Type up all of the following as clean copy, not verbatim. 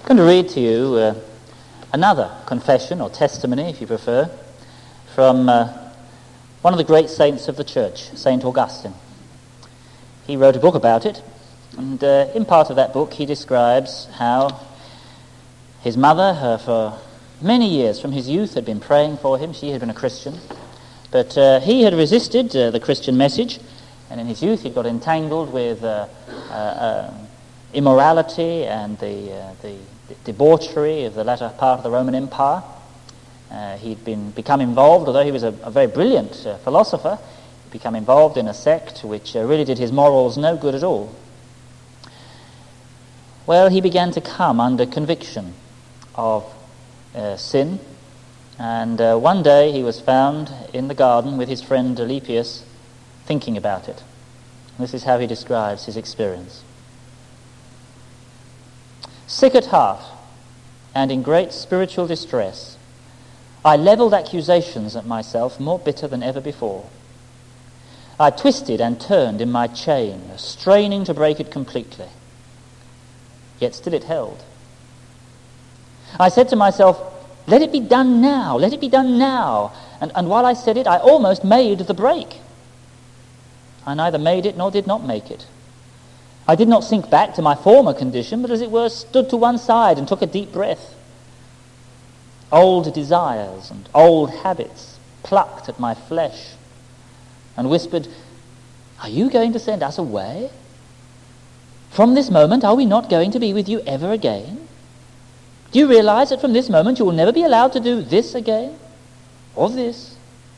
I'm going to read to you another confession, or testimony if you prefer, from one of the great saints of the church, St. Augustine. He wrote a book about it, and in part of that book he describes how his mother, for many years from his youth, had been praying for him. She had been a Christian, but he had resisted the Christian message, and in his youth he got entangled with immorality and the debauchery of the latter part of the Roman Empire. He'd become involved, although he was a very brilliant philosopher, become involved in a sect which really did his morals no good at all. Well, he began to come under conviction of sin, and one day he was found in the garden with his friend Alypius thinking about it. This is how he describes his experience. Sick at heart and in great spiritual distress, I levelled accusations at myself more bitter than ever before. I twisted and turned in my chain, straining to break it completely. Yet still it held. I said to myself, let it be done now, let it be done now. And while I said it, I almost made the break. I neither made it nor did not make it. I did not sink back to my former condition, but as it were stood to one side and took a deep breath. Old desires and old habits plucked at my flesh and whispered, are you going to send us away? From this moment, are we not going to be with you ever again? Do you realize that from this moment you will never be allowed to do this again? Or this?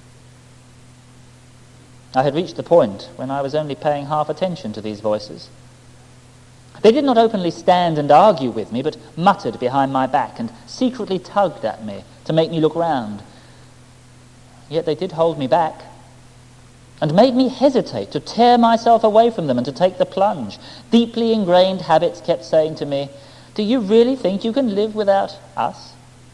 I had reached the point when I was only paying half attention to these voices. They did not openly stand and argue with me, but muttered behind my back and secretly tugged at me to make me look round. Yet they did hold me back and made me hesitate to tear myself away from them and to take the plunge. Deeply ingrained habits kept saying to me, do you really think you can live without us?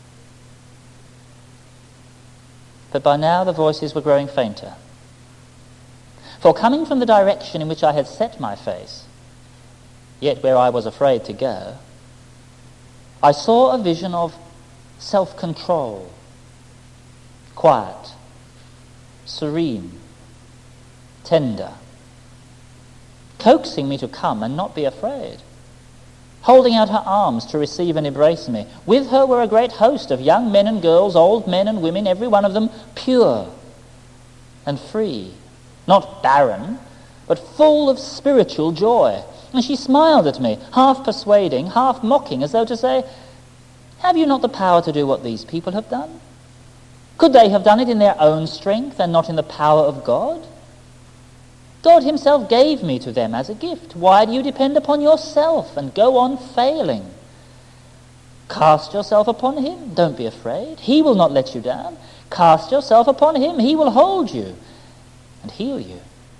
But by now the voices were growing fainter. For coming from the direction in which I had set my face, yet where I was afraid to go, I saw a vision of self-control, quiet, serene, tender, coaxing me to come and not be afraid, holding out her arms to receive and embrace me. With her were a great host of young men and girls, old men and women, every one of them pure and free, not barren, but full of spiritual joy. And she smiled at me, half persuading, half mocking, as though to say, have you not the power to do what these people have done? Could they have done it in their own strength and not in the power of God? God himself gave me to them as a gift. Why do you depend upon yourself and go on failing? Cast yourself upon him. Don't be afraid. He will not let you down. Cast yourself upon him. He will hold you and heal you.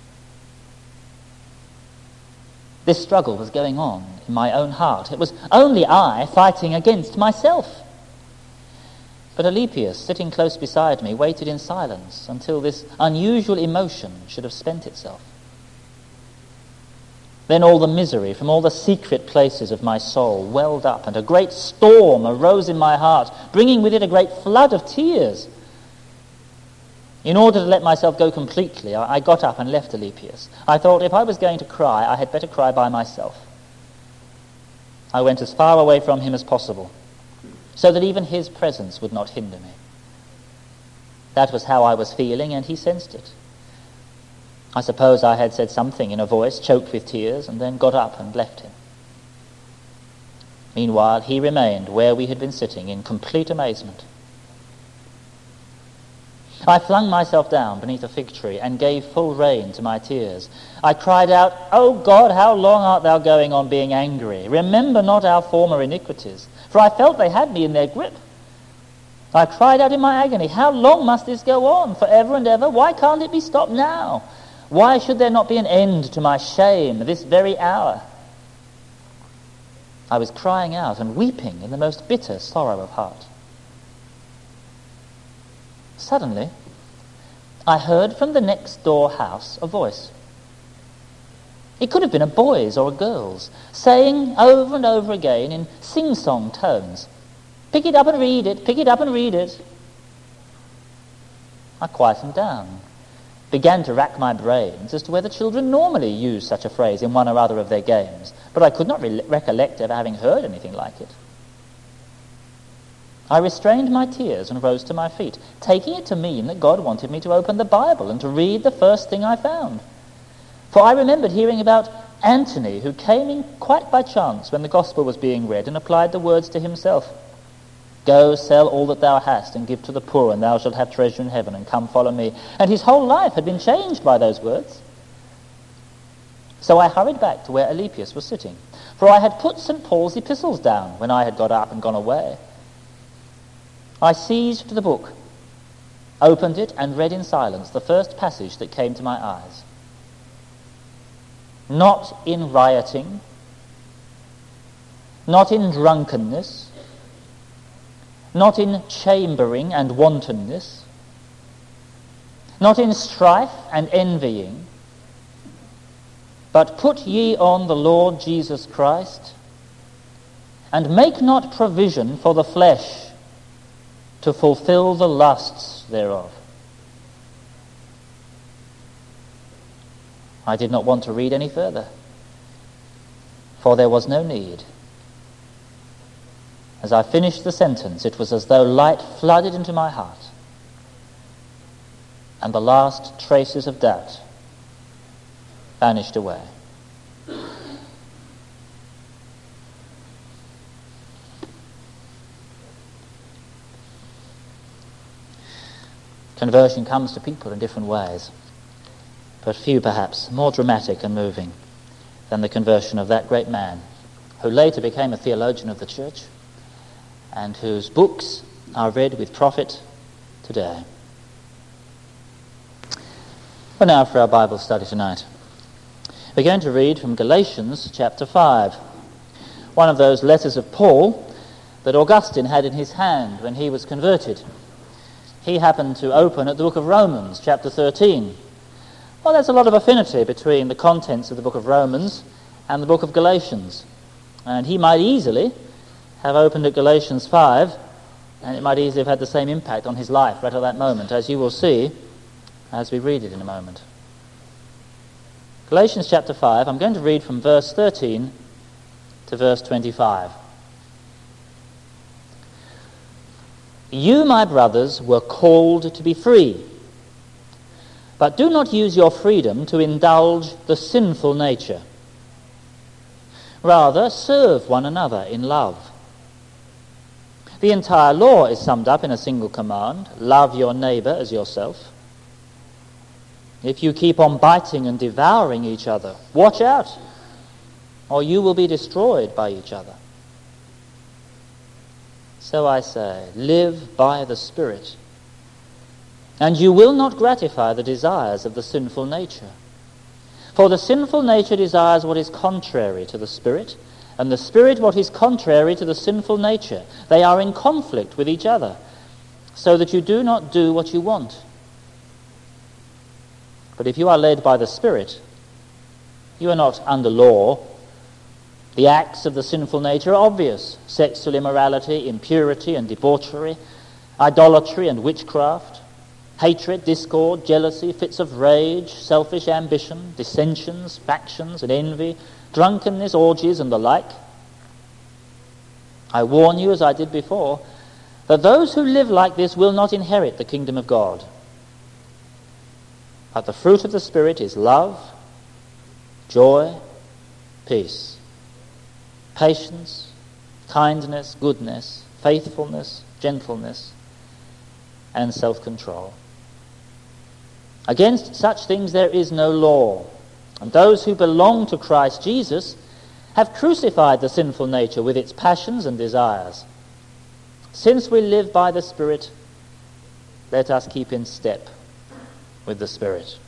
This struggle was going on in my own heart. It was only I fighting against myself. But Alypius, sitting close beside me, waited in silence until this unusual emotion should have spent itself. Then all the misery from all the secret places of my soul welled up, and a great storm arose in my heart, bringing with it a great flood of tears. In order to let myself go completely, I got up and left Alypius. I thought if I was going to cry, I had better cry by myself. I went as far away from him as possible, so that even his presence would not hinder me. That was how I was feeling, and he sensed it. I suppose I had said something in a voice choked with tears, and then got up and left him. Meanwhile, he remained where we had been sitting in complete amazement. I flung myself down beneath a fig tree and gave full rein to my tears. I cried out, O God, how long art thou going on being angry? Remember not our former iniquities. For I felt they had me in their grip. I cried out in my agony, how long must this go on? Forever and ever? Why can't it be stopped now? Why should there not be an end to my shame this very hour? I was crying out and weeping in the most bitter sorrow of heart. Suddenly, I heard from the next door house a voice. It could have been a boy's or a girl's, saying over and over again in sing-song tones, "Pick it up and read it, pick it up and read it." I quietened down, began to rack my brains as to whether children normally use such a phrase in one or other of their games, but I could not recollect ever having heard anything like it. I restrained my tears and rose to my feet, taking it to mean that God wanted me to open the Bible and to read the first thing I found. For I remembered hearing about Anthony, who came in quite by chance when the gospel was being read and applied the words to himself. "Go, sell all that thou hast and give to the poor, and thou shalt have treasure in heaven, and come follow me." And his whole life had been changed by those words. So I hurried back to where Alypius was sitting, for I had put St. Paul's epistles down when I had got up and gone away. I seized the book, opened it, and read in silence the first passage that came to my eyes. Not in rioting, not in drunkenness, not in chambering and wantonness, not in strife and envying, but put ye on the Lord Jesus Christ, and make not provision for the flesh to fulfill the lusts thereof. I did not want to read any further, for there was no need. As I finished the sentence, it was as though light flooded into my heart, and the last traces of doubt vanished away. Conversion comes to people in different ways, but few perhaps more dramatic and moving than the conversion of that great man who later became a theologian of the church and whose books are read with profit today. Well, now for our Bible study tonight. We're going to read from Galatians chapter 5, one of those letters of Paul that Augustine had in his hand when he was converted. He happened to open at the book of Romans, chapter 13. Well, there's a lot of affinity between the contents of the book of Romans and the book of Galatians. And he might easily have opened at Galatians 5, and it might easily have had the same impact on his life right at that moment, as you will see as we read it in a moment. Galatians chapter 5, I'm going to read from verse 13 to verse 25. You, my brothers, were called to be free, but do not use your freedom to indulge the sinful nature. Rather, serve one another in love. The entire law is summed up in a single command: love your neighbour as yourself. If you keep on biting and devouring each other, watch out, or you will be destroyed by each other. So I say, live by the Spirit, and you will not gratify the desires of the sinful nature. For the sinful nature desires what is contrary to the Spirit, and the Spirit what is contrary to the sinful nature. They are in conflict with each other, so that you do not do what you want. But if you are led by the Spirit, you are not under law. The acts of the sinful nature are obvious: sexual immorality, impurity and debauchery, idolatry and witchcraft, hatred, discord, jealousy, fits of rage, selfish ambition, dissensions, factions and envy, drunkenness, orgies and the like. I warn you, as I did before, that those who live like this will not inherit the kingdom of God. But the fruit of the Spirit is love, joy, peace, patience, kindness, goodness, faithfulness, gentleness, and self-control. Against such things there is no law, and those who belong to Christ Jesus have crucified the sinful nature with its passions and desires. Since we live by the Spirit, let us keep in step with the Spirit.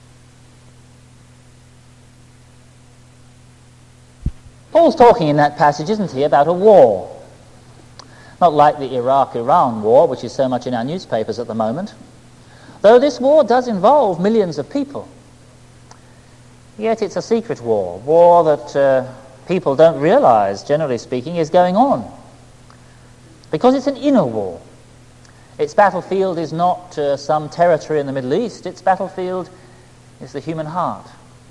Paul's talking in that passage, isn't he, about a war. Not like the Iraq-Iran war, which is so much in our newspapers at the moment. Though this war does involve millions of people. Yet it's a secret war that people don't realize, generally speaking, is going on. Because it's an inner war. Its battlefield is not some territory in the Middle East. Its battlefield is the human heart.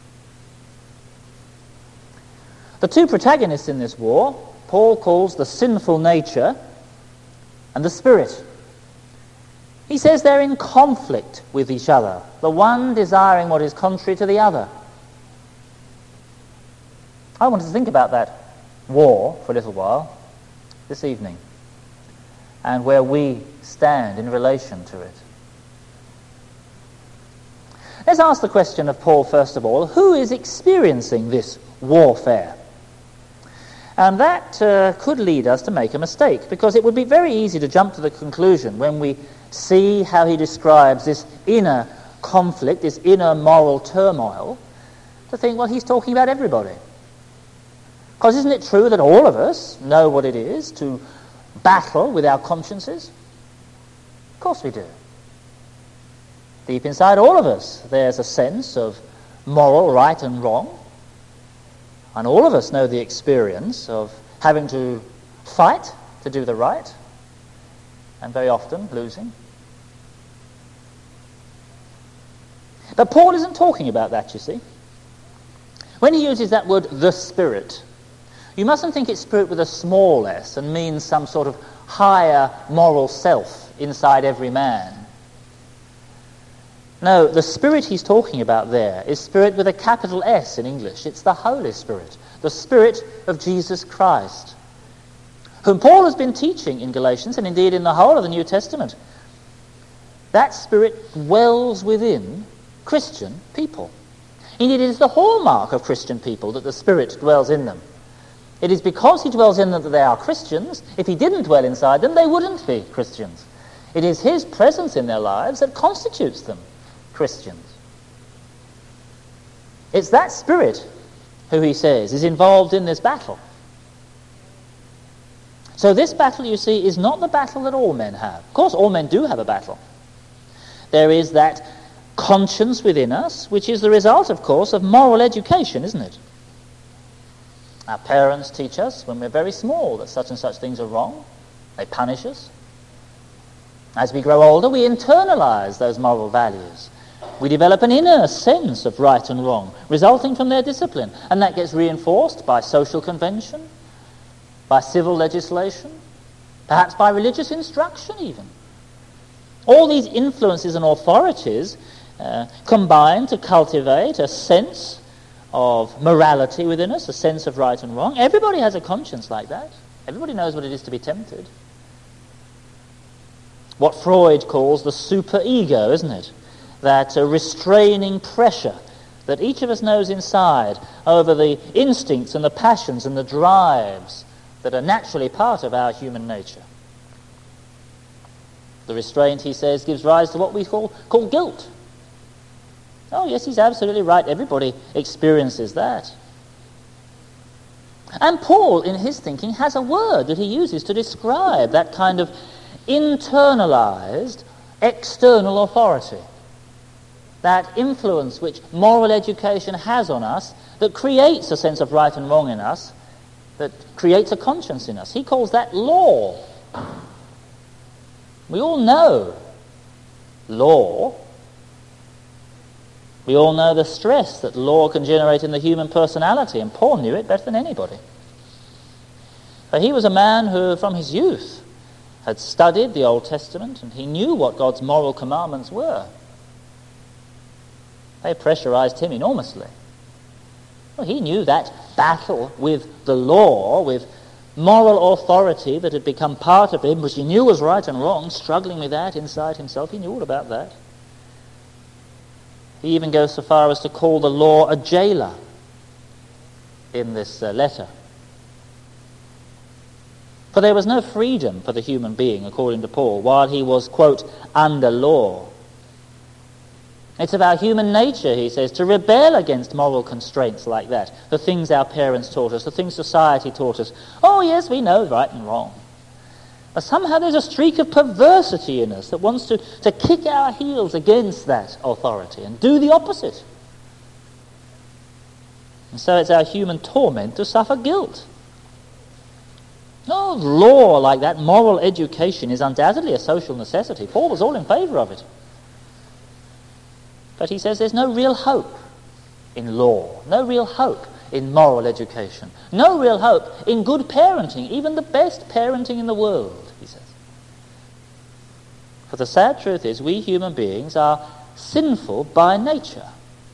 The two protagonists in this war, Paul calls the sinful nature and the spirit. He says they're in conflict with each other, the one desiring what is contrary to the other. I want to think about that war for a little while this evening, and where we stand in relation to it. Let's ask the question of Paul first of all, who is experiencing this warfare? And that could lead us to make a mistake, because it would be very easy to jump to the conclusion when we see how he describes this inner conflict, this inner moral turmoil, to think, well, he's talking about everybody. Because isn't it true that all of us know what it is to battle with our consciences? Of course we do. Deep inside all of us, there's a sense of moral right and wrong. And all of us know the experience of having to fight to do the right, and very often losing. But Paul isn't talking about that, you see. When he uses that word, the Spirit, you mustn't think it's spirit with a small s and means some sort of higher moral self inside every man. No, the Spirit he's talking about there is Spirit with a capital S in English. It's the Holy Spirit, the Spirit of Jesus Christ, whom Paul has been teaching in Galatians and indeed in the whole of the New Testament. That Spirit dwells within Christian people. Indeed, it is the hallmark of Christian people that the Spirit dwells in them. It is because he dwells in them that they are Christians. If he didn't dwell inside them, they wouldn't be Christians. It is his presence in their lives that constitutes them Christians. It's that Spirit who, he says, is involved in this battle. So this battle, you see, is not the battle that all men have. Of course, all men do have a battle. There is that conscience within us, which is the result, of course, of moral education, isn't it? Our parents teach us when we're very small that such and such things are wrong. They punish us. As we grow older, we internalize those moral values. We develop an inner sense of right and wrong, resulting from their discipline. And that gets reinforced by social convention, by civil legislation, perhaps by religious instruction even. All these influences and authorities combine to cultivate a sense of morality within us, a sense of right and wrong. Everybody has a conscience like that. Everybody knows what it is to be tempted. What Freud calls the superego, isn't it? That restraining pressure that each of us knows inside over the instincts and the passions and the drives that are naturally part of our human nature. The restraint, he says, gives rise to what we call guilt. Oh, yes, he's absolutely right. Everybody experiences that. And Paul, in his thinking, has a word that he uses to describe that kind of internalized external authority. That influence which moral education has on us that creates a sense of right and wrong in us, that creates a conscience in us. He calls that law. We all know law. We all know the stress that law can generate in the human personality, and Paul knew it better than anybody. For he was a man who, from his youth, had studied the Old Testament, and he knew what God's moral commandments were. They pressurized him enormously. Well, he knew that battle with the law, with moral authority that had become part of him, which he knew was right and wrong, struggling with that inside himself. He knew all about that. He even goes so far as to call the law a jailer in this letter. For there was no freedom for the human being, according to Paul, while he was, quote, under law. It's of our human nature, he says, to rebel against moral constraints like that, the things our parents taught us, the things society taught us. Oh, yes, we know right and wrong. But somehow there's a streak of perversity in us that wants to kick our heels against that authority and do the opposite. And so it's our human torment to suffer guilt. No law like that, moral education, is undoubtedly a social necessity. Paul was all in favour of it. But he says there's no real hope in law, no real hope in moral education, no real hope in good parenting, even the best parenting in the world, he says. For the sad truth is, we human beings are sinful by nature.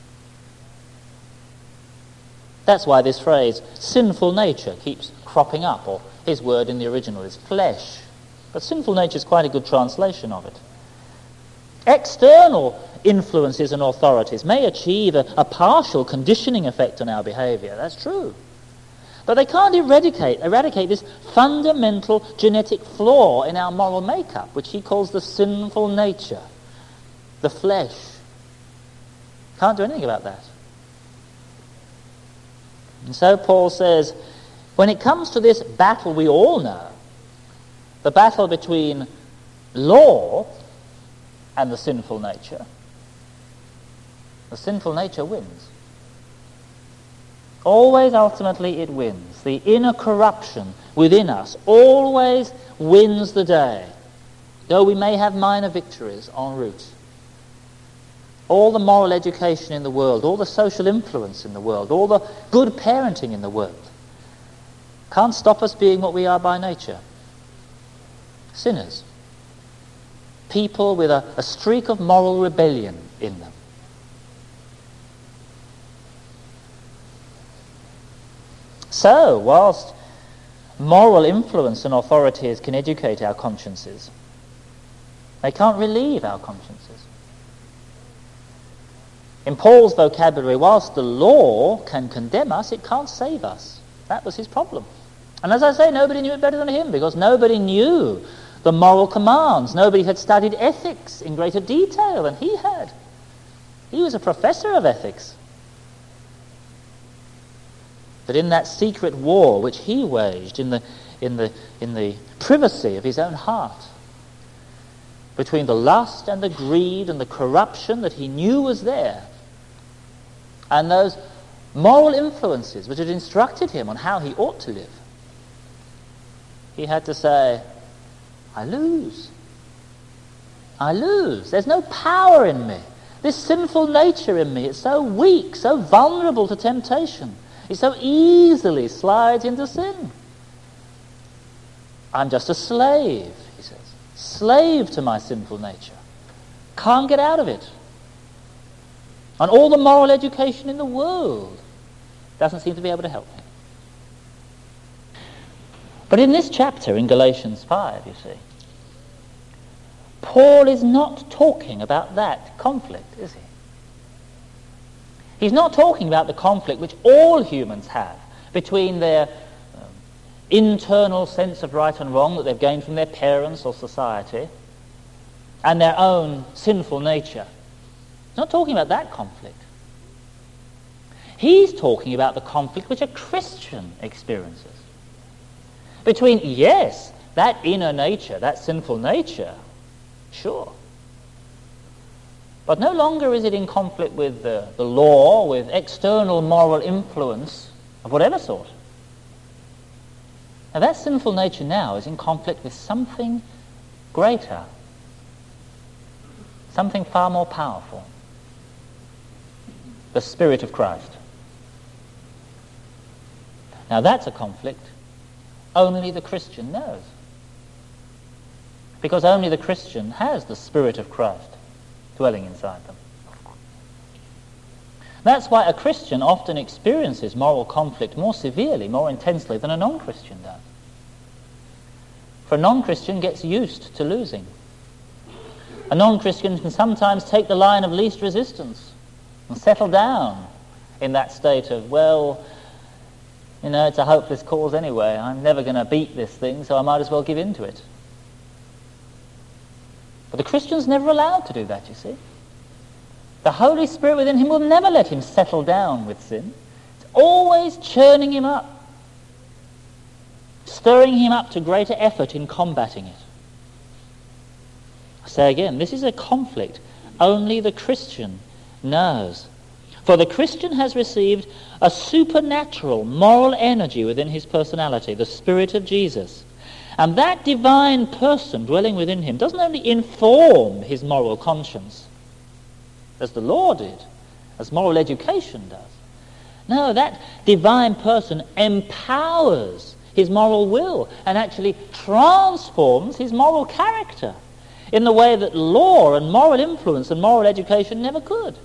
That's why this phrase, sinful nature, keeps cropping up, or his word in the original is flesh. But sinful nature is quite a good translation of it. External influences and authorities may achieve a partial conditioning effect on our behaviour, that's true. But they can't eradicate this fundamental genetic flaw in our moral makeup, which he calls the sinful nature, the flesh. Can't do anything about that. And so Paul says, when it comes to this battle we all know, the battle between law and the sinful nature wins. Always, ultimately, it wins. The inner corruption within us always wins the day, though we may have minor victories en route. All the moral education in the world, all the social influence in the world, all the good parenting in the world can't stop us being what we are by nature. Sinners. People with a streak of moral rebellion in them. So, whilst moral influence and authorities can educate our consciences, they can't relieve our consciences. In Paul's vocabulary, whilst the law can condemn us, it can't save us. That was his problem. And as I say, nobody knew it better than him, because nobody knew the moral commands. Nobody had studied ethics in greater detail than he had. He was a professor of ethics. But in that secret war which he waged in the privacy of his own heart, between the lust and the greed and the corruption that he knew was there, and those moral influences which had instructed him on how he ought to live, he had to say, I lose. There's no power in me. This sinful nature in me is so weak, so vulnerable to temptation. It so easily slides into sin. I'm just a slave, he says. Slave to my sinful nature. Can't get out of it. And all the moral education in the world doesn't seem to be able to help me. But in this chapter, in Galatians 5, you see, Paul is not talking about that conflict, is he? He's not talking about the conflict which all humans have between their internal sense of right and wrong that they've gained from their parents or society and their own sinful nature. He's not talking about that conflict. He's talking about the conflict which a Christian experiences between, yes, that inner nature, that sinful nature, sure. But no longer is it in conflict with the law, with external moral influence of whatever sort. Now that sinful nature now is in conflict with something greater, something far more powerful, the Spirit of Christ. Now that's a conflict only the Christian knows, because only the Christian has the Spirit of Christ dwelling inside them. That's why a Christian often experiences moral conflict more severely, more intensely than a non-Christian does. For a non-Christian gets used to losing. A non-Christian can sometimes take the line of least resistance and settle down in that state of, well, you know, it's a hopeless cause anyway. I'm never going to beat this thing, so I might as well give in to it. But the Christian's never allowed to do that, you see. The Holy Spirit within him will never let him settle down with sin. It's always churning him up, stirring him up to greater effort in combating it. I say again, this is a conflict only the Christian knows. For the Christian has received a supernatural moral energy within his personality, the Spirit of Jesus. And that divine person dwelling within him doesn't only inform his moral conscience, as the law did, as moral education does. No, that divine person empowers his moral will and actually transforms his moral character in the way that law and moral influence and moral education never could.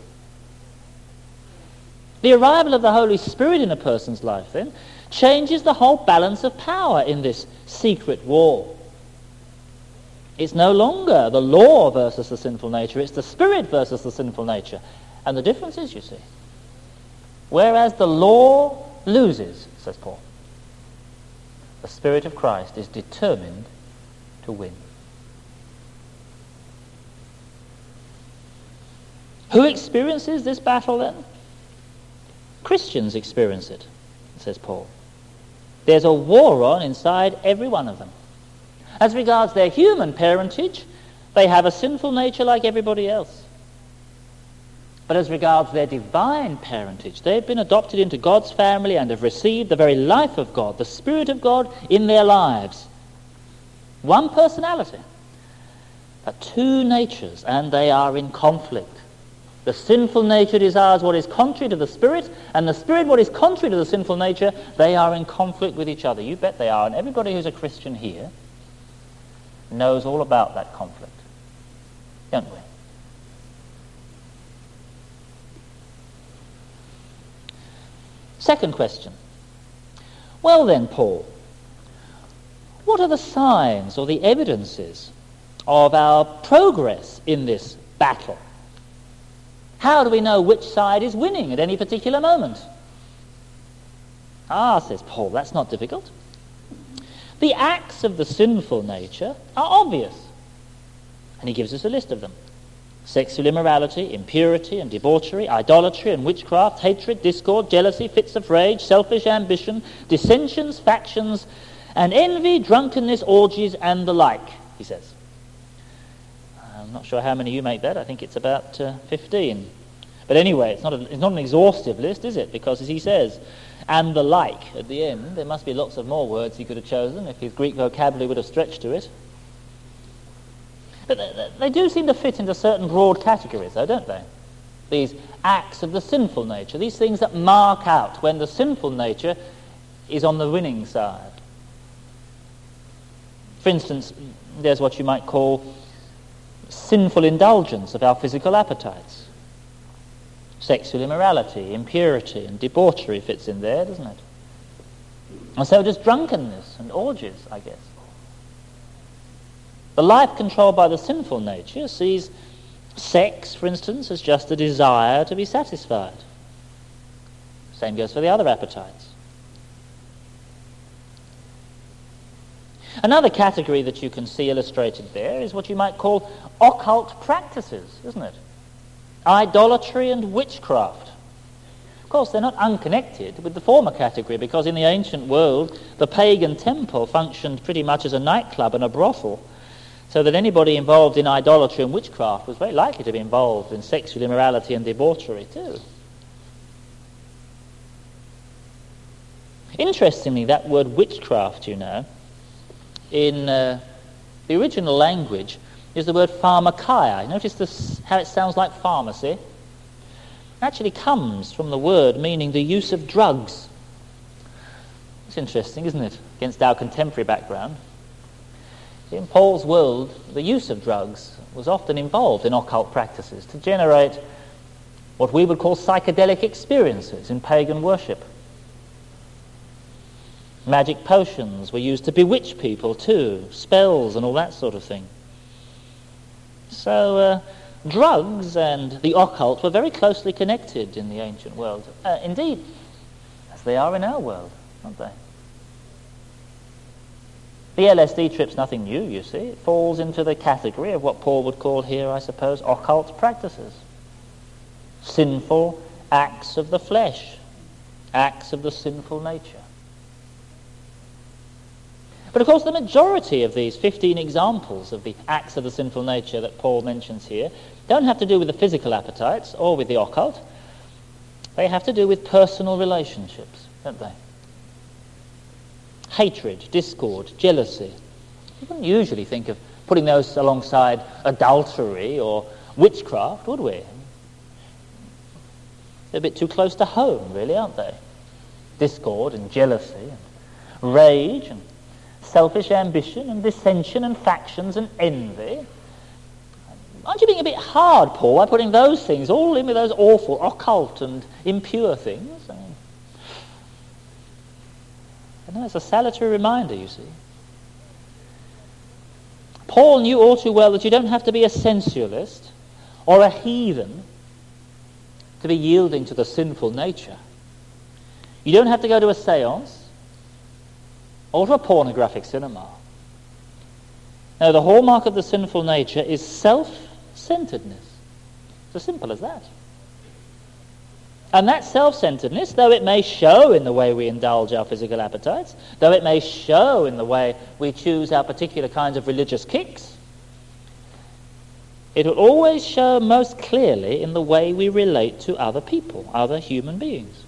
The arrival of the Holy Spirit in a person's life, then, changes the whole balance of power in this secret war. It's no longer the law versus the sinful nature, it's the Spirit versus the sinful nature. And the difference is, you see, whereas the law loses, says Paul, the Spirit of Christ is determined to win. Who experiences this battle, then? Christians experience it, says Paul. There's a war on inside every one of them. As regards their human parentage, they have a sinful nature like everybody else. But as regards their divine parentage, they've been adopted into God's family and have received the very life of God, the Spirit of God in their lives. One personality, but two natures, and they are in conflict. The sinful nature desires what is contrary to the Spirit, and the Spirit what is contrary to the sinful nature. They are in conflict with each other. You bet they are. And everybody who's a Christian here knows all about that conflict, don't we? Second question. Well then, Paul, what are the signs or the evidences of our progress in this battle? How do we know which side is winning at any particular moment? Says Paul, that's not difficult. The acts of the sinful nature are obvious. And he gives us a list of them. Sexual immorality, impurity and debauchery, idolatry and witchcraft, hatred, discord, jealousy, fits of rage, selfish ambition, dissensions, factions, and envy, drunkenness, orgies, and the like, he says. I'm not sure how many you make that. I think it's about 15. But anyway, it's not an exhaustive list, is it? Because as he says, and the like at the end, there must be lots of more words he could have chosen if his Greek vocabulary would have stretched to it. But they do seem to fit into certain broad categories, though, don't they? These acts of the sinful nature, these things that mark out when the sinful nature is on the winning side. For instance, there's what you might call sinful indulgence of our physical appetites. Sexual immorality, impurity, and debauchery fits in there, doesn't it? And so does drunkenness and orgies, I guess. The life controlled by the sinful nature sees sex, for instance, as just a desire to be satisfied. Same goes for the other appetites. Another category that you can see illustrated there is what you might call occult practices, isn't it? Idolatry and witchcraft. Of course, they're not unconnected with the former category, because in the ancient world, the pagan temple functioned pretty much as a nightclub and a brothel, so that anybody involved in idolatry and witchcraft was very likely to be involved in sexual immorality and debauchery too. Interestingly, that word witchcraft, you know, in the original language is the word pharmakia. Notice this, how it sounds like pharmacy. It actually comes from the word meaning the use of drugs. It's interesting, isn't it, against our contemporary background. In Paul's world, the use of drugs was often involved in occult practices to generate what we would call psychedelic experiences in pagan worship. Magic potions were used to bewitch people too, spells and all that sort of thing. So drugs and the occult were very closely connected in the ancient world. Indeed, as they are in our world, aren't they? The LSD trip's nothing new, you see. It falls into the category of what Paul would call here, I suppose, occult practices. Sinful acts of the flesh, acts of the sinful nature. But of course the majority of these 15 examples of the acts of the sinful nature that Paul mentions here don't have to do with the physical appetites or with the occult. They have to do with personal relationships, don't they? Hatred, discord, jealousy. You wouldn't usually think of putting those alongside adultery or witchcraft, would we? They're a bit too close to home, really, aren't they? Discord and jealousy and rage and selfish ambition and dissension and factions and envy. Aren't you being a bit hard, Paul, by putting those things all in with those awful, occult and impure things? I know it's a salutary reminder, you see. Paul knew all too well that you don't have to be a sensualist or a heathen to be yielding to the sinful nature. You don't have to go to a séance or to a pornographic cinema. No, the hallmark of the sinful nature is self-centeredness. It's as simple as that. And that self-centeredness, though it may show in the way we indulge our physical appetites, though it may show in the way we choose our particular kinds of religious kicks, it will always show most clearly in the way we relate to other people, other human beings.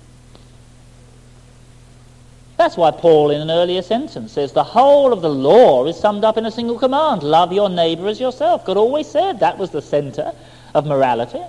That's why Paul, in an earlier sentence, says the whole of the law is summed up in a single command: love your neighbour as yourself. God always said that was the centre of morality.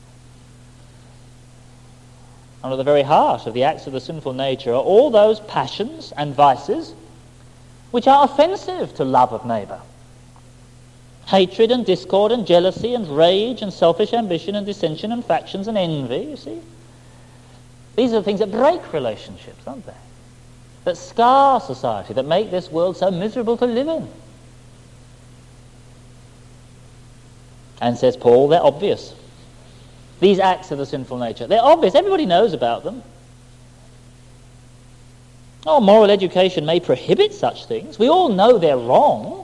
And at the very heart of the acts of the sinful nature are all those passions and vices which are offensive to love of neighbour. Hatred and discord and jealousy and rage and selfish ambition and dissension and factions and envy, you see. These are the things that break relationships, aren't they? That scar society, that make this world so miserable to live in. And says Paul, they're obvious. These acts of the sinful nature, they're obvious. Everybody knows about them. Oh, moral education may prohibit such things. We all know they're wrong.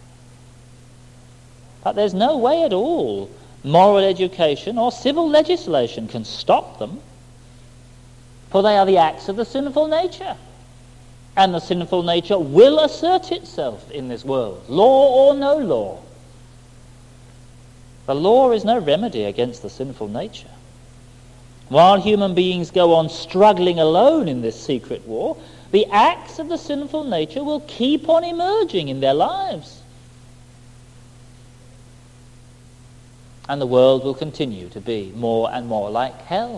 But there's no way at all moral education or civil legislation can stop them. For they are the acts of the sinful nature. And the sinful nature will assert itself in this world, law or no law. The law is no remedy against the sinful nature. While human beings go on struggling alone in this secret war, the acts of the sinful nature will keep on emerging in their lives. And the world will continue to be more and more like hell.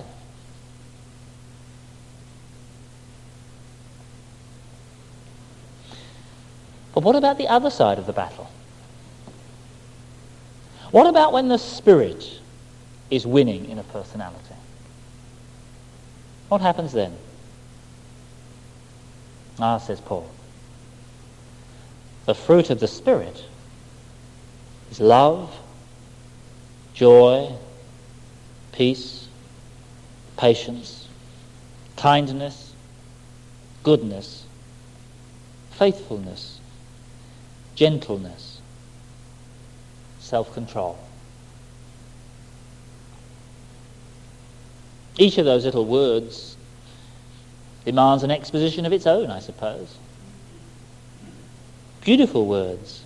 But what about the other side of the battle? What about when the Spirit is winning in a personality? What happens then? Says Paul, the fruit of the Spirit is love, joy, peace, patience, kindness, goodness, faithfulness, gentleness, self-control. Each of those little words demands an exposition of its own, I suppose. Beautiful words.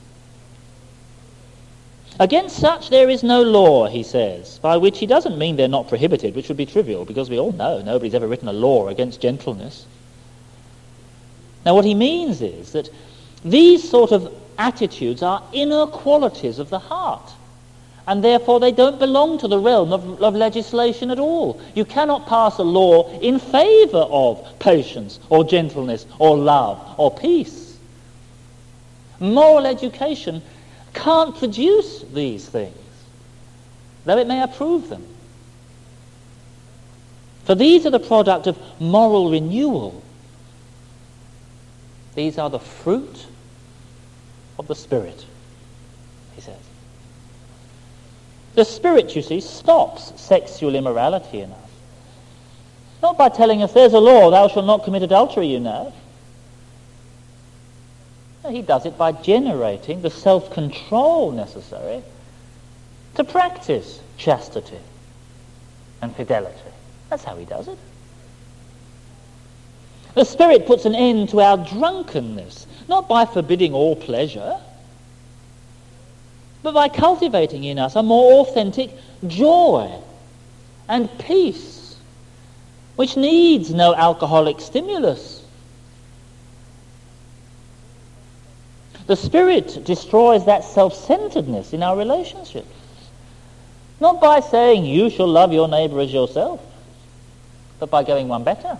Against such there is no law, he says, by which he doesn't mean they're not prohibited, which would be trivial, because we all know nobody's ever written a law against gentleness. Now what he means is that these sort of attitudes are inner qualities of the heart, and therefore they don't belong to the realm of legislation at all. You cannot pass a law in favour of patience or gentleness or love or peace. Moral education can't produce these things, though it may approve them. For these are the product of moral renewal. These are the fruit of the Spirit, he says. The Spirit, you see, stops sexual immorality in us. Not by telling us there's a law, thou shalt not commit adultery, you know. No, he does it by generating the self-control necessary to practice chastity and fidelity. That's how he does it. The Spirit puts an end to our drunkenness, not by forbidding all pleasure, but by cultivating in us a more authentic joy and peace which needs no alcoholic stimulus. The Spirit destroys that self-centeredness in our relationships. Not by saying, you shall love your neighbour as yourself, but by going one better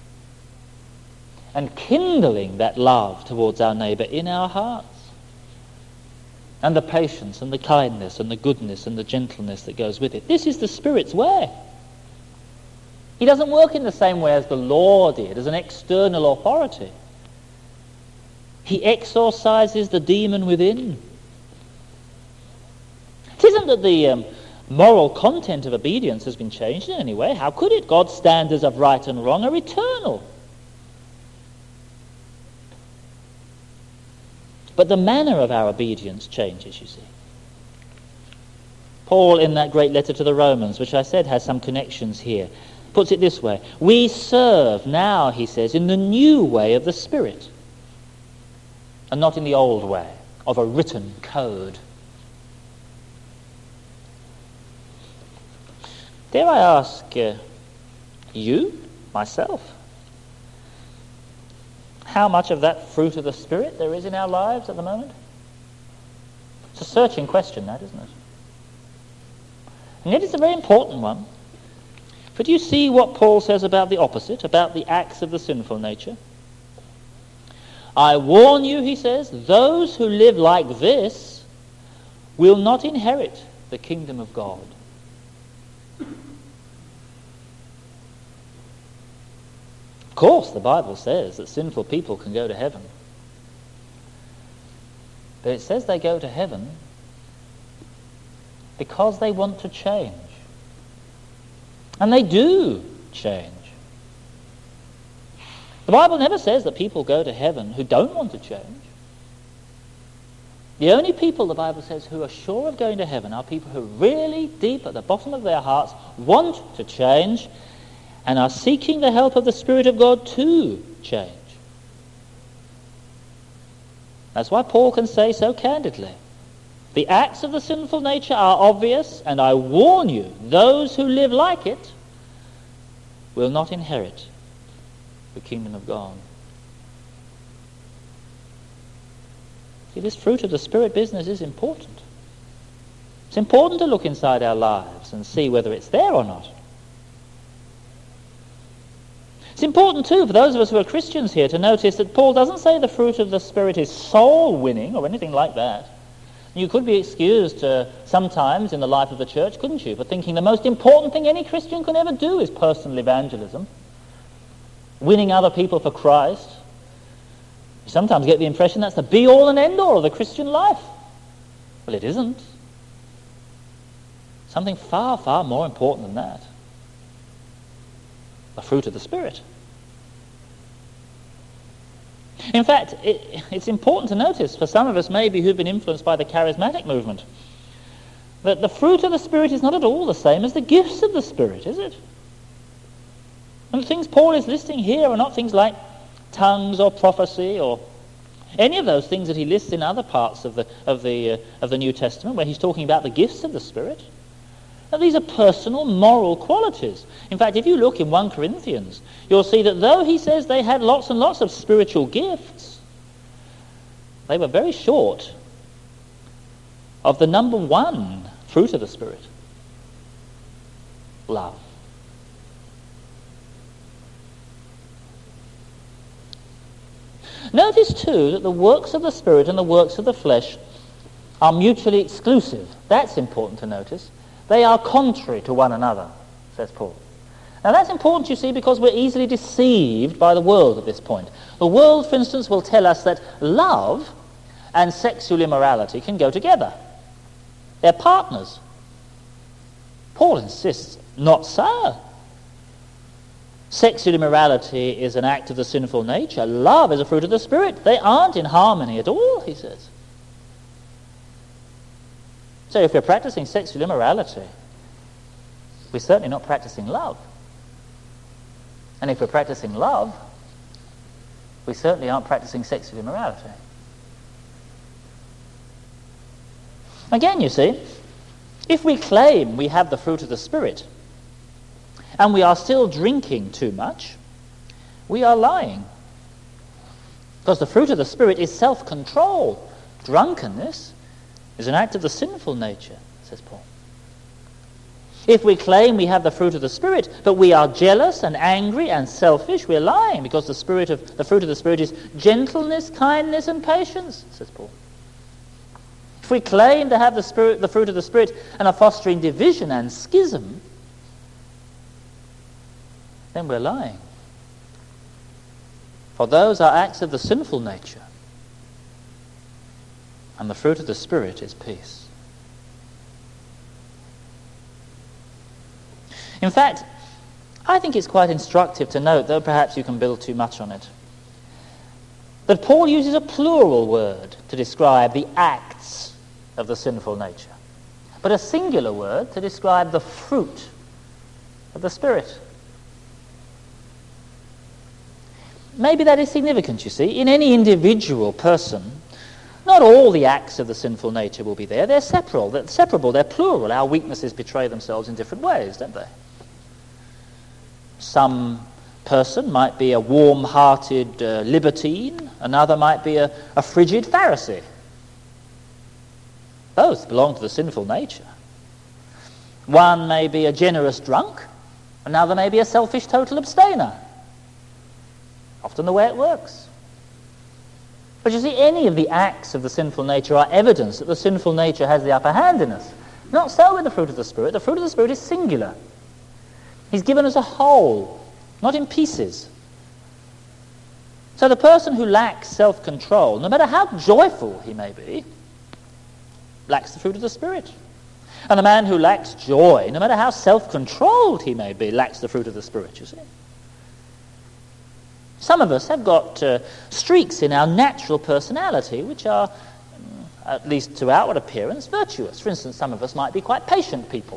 and kindling that love towards our neighbour in our hearts. And the patience and the kindness and the goodness and the gentleness that goes with it. This is the Spirit's way. He doesn't work in the same way as the law did, as an external authority. He exorcises the demon within. It isn't that the moral content of obedience has been changed in any way. How could it? God's standards of right and wrong are eternal. But the manner of our obedience changes, you see. Paul, in that great letter to the Romans, which I said has some connections here, puts it this way. We serve now, he says, in the new way of the Spirit, and not in the old way of a written code. Dare I ask you, myself, how much of that fruit of the Spirit there is in our lives at the moment? It's a searching question, that, isn't it? And yet it's a very important one. For do you see what Paul says about the opposite, about the acts of the sinful nature? I warn you, he says, those who live like this will not inherit the kingdom of God. Of course, the Bible says that sinful people can go to heaven. But it says they go to heaven because they want to change. And they do change. The Bible never says that people go to heaven who don't want to change. The only people, the Bible says, who are sure of going to heaven are people who really, deep at the bottom of their hearts, want to change and are seeking the help of the Spirit of God to change. That's why Paul can say so candidly, the acts of the sinful nature are obvious, and I warn you, those who live like it will not inherit the kingdom of God. See, this fruit of the Spirit business is important. It's important to look inside our lives and see whether it's there or not. It's important too for those of us who are Christians here to notice that Paul doesn't say the fruit of the Spirit is soul winning or anything like that. You could be excused sometimes in the life of the church, couldn't you, for thinking the most important thing any Christian can ever do is personal evangelism, winning other people for Christ. You sometimes get the impression that's the be-all and end-all of the Christian life. Well, it isn't. Something far, far more important than that. The fruit of the Spirit. In fact, it's important to notice for some of us maybe who've been influenced by the charismatic movement that the fruit of the Spirit is not at all the same as the gifts of the Spirit, is it? And the things Paul is listing here are not things like tongues or prophecy or any of those things that he lists in other parts of the New Testament where he's talking about the gifts of the Spirit. Now, these are personal, moral qualities. In fact, if you look in 1 Corinthians, you'll see that though he says they had lots and lots of spiritual gifts, they were very short of the number one fruit of the Spirit, love. Notice too that the works of the Spirit and the works of the flesh are mutually exclusive. That's important to notice. They are contrary to one another, says Paul. Now that's important, you see, because we're easily deceived by the world at this point. The world, for instance, will tell us that love and sexual immorality can go together. They're partners. Paul insists, not so. Sexual immorality is an act of the sinful nature. Love is a fruit of the Spirit. They aren't in harmony at all, he says. So if we're practicing sexual immorality, we're certainly not practicing love. And if we're practicing love, we certainly aren't practicing sexual immorality. Again, you see, if we claim we have the fruit of the Spirit, and we are still drinking too much, we are lying. Because the fruit of the Spirit is self-control. Drunkenness is an act of the sinful nature, says Paul. If we claim we have the fruit of the Spirit, but we are jealous and angry and selfish, we're lying, because the fruit of the Spirit is gentleness, kindness, and patience, says Paul. If we claim to have the fruit of the Spirit, and are fostering division and schism, then we're lying. For those are acts of the sinful nature, and the fruit of the Spirit is peace. In fact, I think it's quite instructive to note, though perhaps you can build too much on it, that Paul uses a plural word to describe the acts of the sinful nature, but a singular word to describe the fruit of the Spirit. Maybe that is significant, you see. In any individual person, not all the acts of the sinful nature will be there. They're separable, they're plural. Our weaknesses betray themselves in different ways, don't they? Some person might be a warm-hearted libertine, another might be a frigid Pharisee. Both belong to the sinful nature. One may be a generous drunk, another may be a selfish total abstainer. Often the way it works. But you see, any of the acts of the sinful nature are evidence that the sinful nature has the upper hand in us. Not so with the fruit of the Spirit. The fruit of the Spirit is singular. He's given us a whole, not in pieces. So the person who lacks self-control, no matter how joyful he may be, lacks the fruit of the Spirit. And the man who lacks joy, no matter how self-controlled he may be, lacks the fruit of the Spirit, you see. Some of us have got streaks in our natural personality which are, at least to outward appearance, virtuous. For instance, some of us might be quite patient people.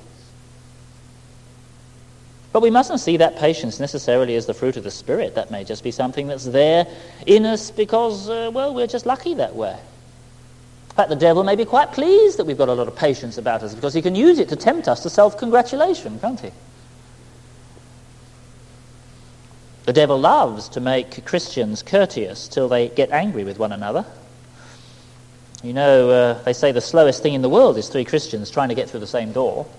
But we mustn't see that patience necessarily as the fruit of the Spirit. That may just be something that's there in us because, we're just lucky that way. In fact, the devil may be quite pleased that we've got a lot of patience about us because he can use it to tempt us to self-congratulation, can't he? The devil loves to make Christians courteous till they get angry with one another. You know, they say the slowest thing in the world is 3 Christians trying to get through the same door.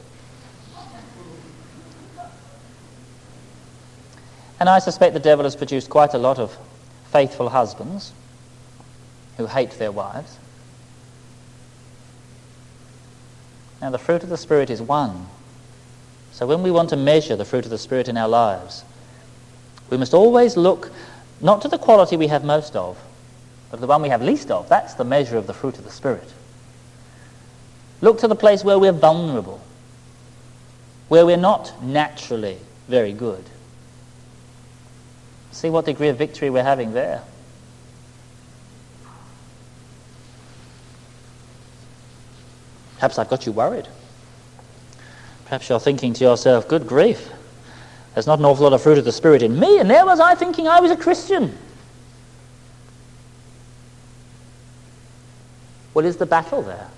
And I suspect the devil has produced quite a lot of faithful husbands who hate their wives. Now, the fruit of the Spirit is one. So when we want to measure the fruit of the Spirit in our lives, we must always look not to the quality we have most of, but the one we have least of. That's the measure of the fruit of the Spirit. Look to the place where we're vulnerable, where we're not naturally very good. See what degree of victory we're having there. Perhaps I've got you worried. Perhaps you're thinking to yourself, good grief, there's not an awful lot of fruit of the Spirit in me, and there was I thinking I was a Christian. Well, is the battle there?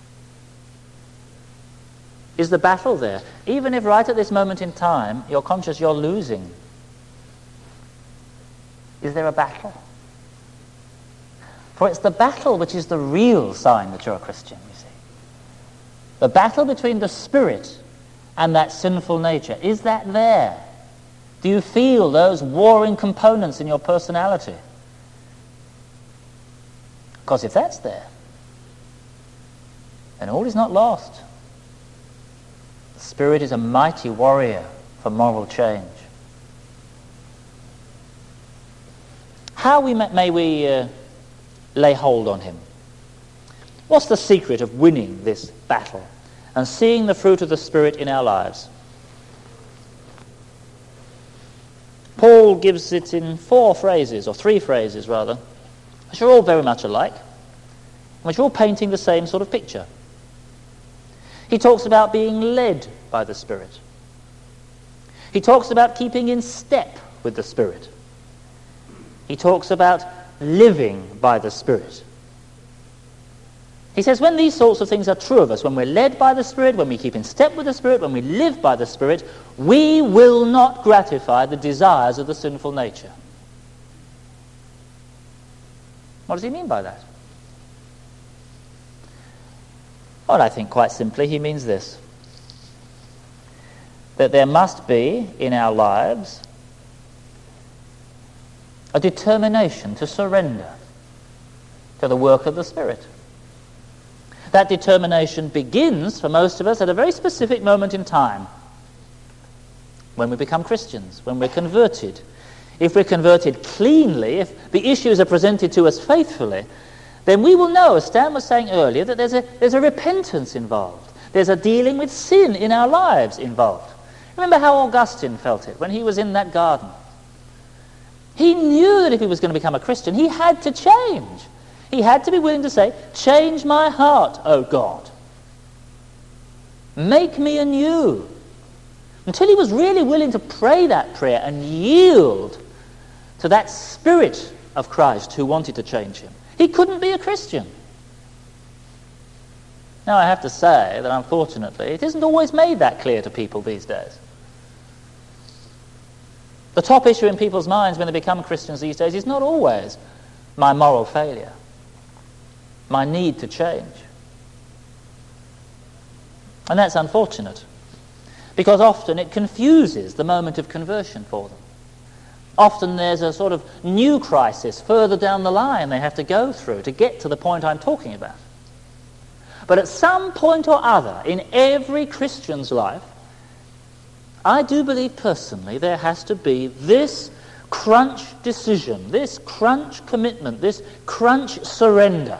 Is the battle there? Even if right at this moment in time you're conscious you're losing, is there a battle? For it's the battle which is the real sign that you're a Christian, you see. The battle between the Spirit and that sinful nature. Is that there? Do you feel those warring components in your personality? Because if that's there, then all is not lost. The Spirit is a mighty warrior for moral change. How may we lay hold on him? What's the secret of winning this battle and seeing the fruit of the Spirit in our lives? Paul gives it in 4 phrases, or 3 phrases rather, which are all very much alike, which are all painting the same sort of picture. He talks about being led by the Spirit. He talks about keeping in step with the Spirit. He talks about living by the Spirit. He says when these sorts of things are true of us, when we're led by the Spirit, when we keep in step with the Spirit, when we live by the Spirit, we will not gratify the desires of the sinful nature. What does he mean by that? Well, I think quite simply he means this: that there must be in our lives a determination to surrender to the work of the Spirit. That determination begins for most of us at a very specific moment in time, when we become Christians, when we're converted. If we're converted cleanly, if the issues are presented to us faithfully, then we will know, as Stan was saying earlier, that there's a repentance involved. There's a dealing with sin in our lives involved. Remember how Augustine felt it when he was in that garden. He knew that if he was going to become a Christian, he had to change. He had to be willing to say, "Change my heart, O God. Make me anew." Until he was really willing to pray that prayer and yield to that Spirit of Christ who wanted to change him, he couldn't be a Christian. Now, I have to say that unfortunately it isn't always made that clear to people these days. The top issue in people's minds when they become Christians these days is not always my moral failure, my need to change. And that's unfortunate, because often it confuses the moment of conversion for them. Often there's a sort of new crisis further down the line they have to go through to get to the point I'm talking about. But at some point or other in every Christian's life, I do believe personally there has to be this crunch decision, this crunch commitment, this crunch surrender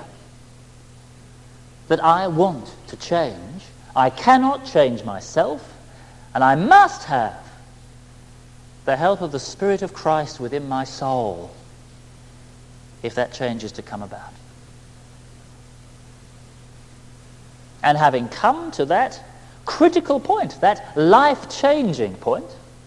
that I want to change. I cannot change myself, and I must have the help of the Spirit of Christ within my soul if that change is to come about. And having come to that critical point, that life-changing point,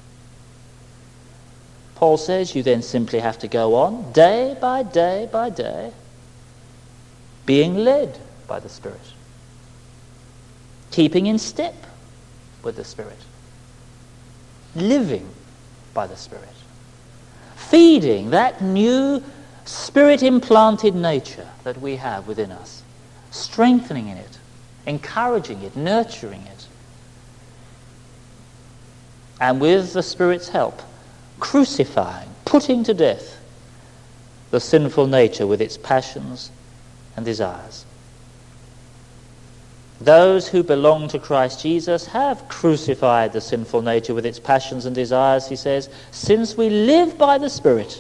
Paul says you then simply have to go on day by day by day, being led by the Spirit, keeping in step with the Spirit, living by the Spirit, feeding that new Spirit-implanted nature that we have within us, strengthening in it, encouraging it, nurturing it, and with the Spirit's help, crucifying, putting to death the sinful nature with its passions and desires. Those who belong to Christ Jesus have crucified the sinful nature with its passions and desires, he says, since we live by the Spirit.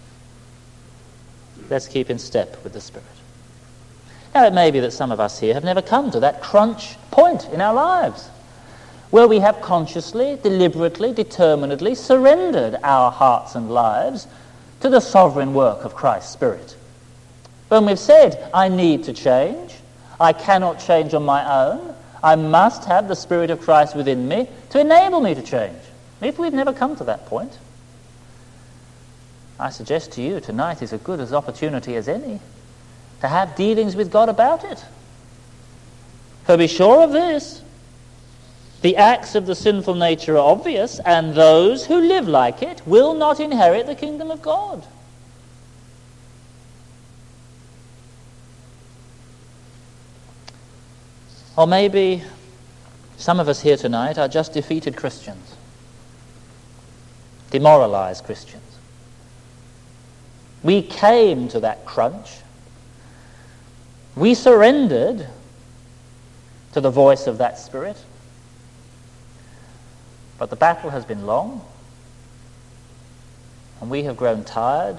Let's keep in step with the Spirit. Now, it may be that some of us here have never come to that crunch point in our lives where we have consciously, deliberately, determinedly surrendered our hearts and lives to the sovereign work of Christ's Spirit. When we've said, I need to change, I cannot change on my own, I must have the Spirit of Christ within me to enable me to change. If we've never come to that point, I suggest to you tonight is as good an opportunity as any to have dealings with God about it. For be sure of this, the acts of the sinful nature are obvious, and those who live like it will not inherit the kingdom of God. Or maybe some of us here tonight are just defeated Christians, demoralized Christians. We came to that crunch. We surrendered to the voice of that Spirit. But the battle has been long, and we have grown tired.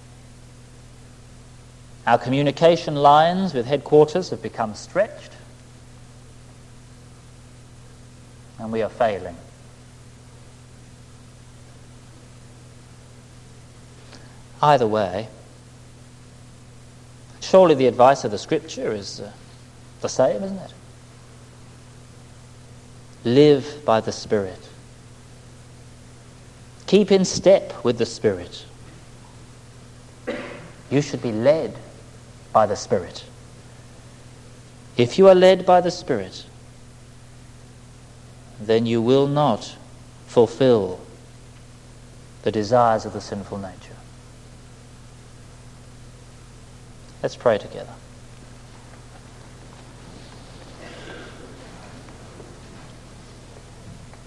Our communication lines with headquarters have become stretched, and we are failing. Either way, surely the advice of the Scripture is the same, isn't it? Live by the Spirit. Keep in step with the Spirit. You should be led by the Spirit. If you are led by the Spirit, then you will not fulfill the desires of the sinful nature. Let's pray together.